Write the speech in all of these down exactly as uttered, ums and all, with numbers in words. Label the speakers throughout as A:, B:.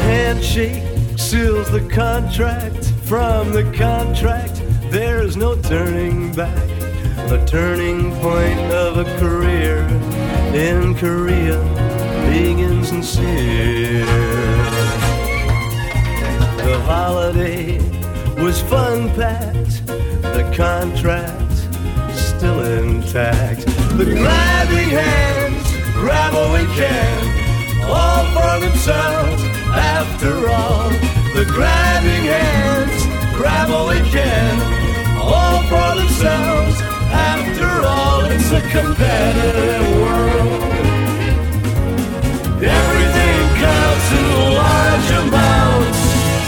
A: handshake seals the contract. From the contract, there's no turning back. The turning point of a career in Korea begins sincere. The holiday was fun-packed, the contract still intact. The grabbing hands grab what we can, all for themselves after all. The grabbing hands grab what we can, all for themselves after all. It's a competitive world. Everything counts in large amounts.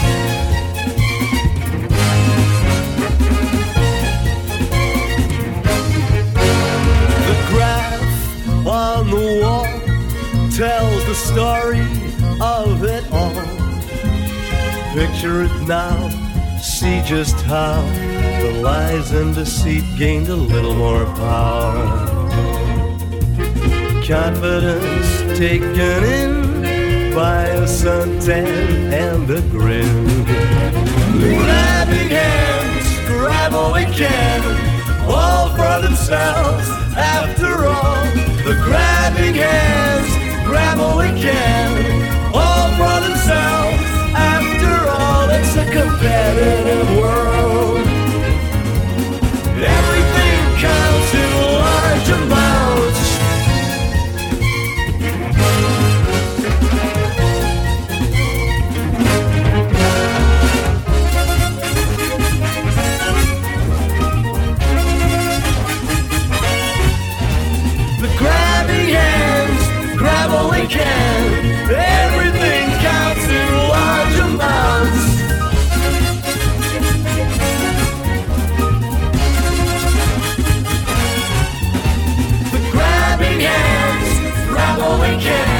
A: The graph on the wall tells the story of it all. Picture it now, see just how the lies and deceit gained a little more power. Confidence taken in by a suntan and a grin. Grabbing hands, grab what we can, all for themselves after all. The grabbing hands, grab what we can, all for themselves after all. It's a competitive world. Everything counts in large amounts. The grabbing hands grab what we can. Everything counts in large amounts. The grabbing hands grab what we can.